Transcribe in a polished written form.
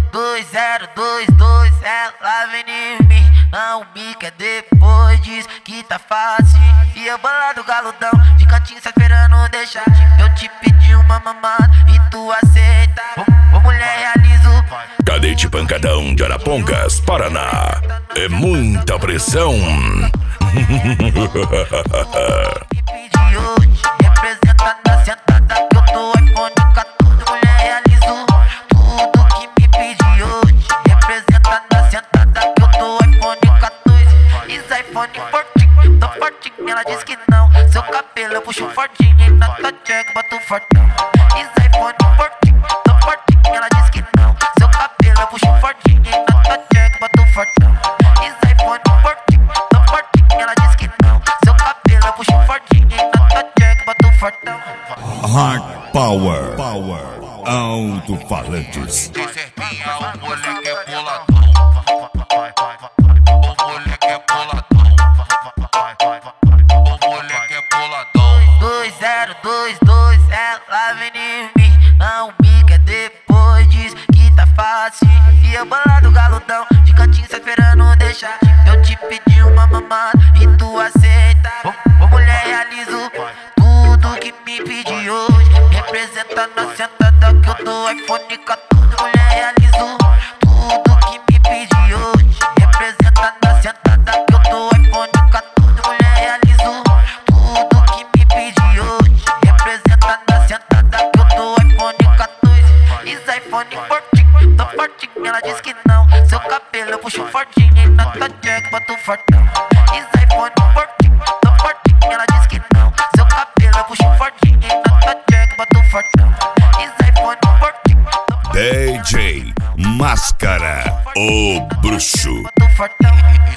2022, ela vem em mim. Não me quer depois, diz que tá fácil. E eu bolado galudão, de cantinho só esperando deixar. Eu te pedi uma mamada e tu aceita. Ô mulher, realizo. Cadete Pancadão de Arapongas, Paraná. É muita pressão. Representa na sentada que eu tô iPhone 14. Mulher, realizo tudo que me pediu hoje. Representa na sentada que eu tô iPhone 14. Is iPhone fortinho, tô fortinho. Ela diz que não. Seu cabelo eu puxo fortinho e na tua check boto fortão. Is iPhone fortinho, tô fortinho. Ela diz que não. Seu cabelo eu puxo fortinho e na tua check boto fortão. Is iPhone fortinho, tô fortinho. Ela diz que não. Seu cabelo eu puxo fortinho e na tua check boto fortão. Hard Power, alto-falantes. Tem certinha, o moleque é boladão. O moleque é boladão. O moleque é boladão. 2022, ela vem em mim. Não me quer depois, diz que tá fácil. E eu bolado galudão, de cantinho só esperando deixar. Eu te pedi uma mamada e tu aceita. Ô mulher, realizo tudo que me pediu hoje. Representa na sentada que eu dou iPhone 14. Mulher, realizo tudo que me pediu hoje. Representa na sentada que eu dou iPhone 14. Mulher, realizo tudo que me pediu hoje. Representa na sentada que eu dou iPhone 14. Is iPhone fortinho, tô fortinho. Ela diz que não. Seu cabelo eu puxo fortinho e na tua check boto fortão. Is iPhone fortinho, tô fortinho. Ela diz que não. Seu cabelo eu puxo fortinho e na tua check boto fortão. Is iPhone fortinho, tô fortinho. DJ Máscara, o bruxo. Boto fortão.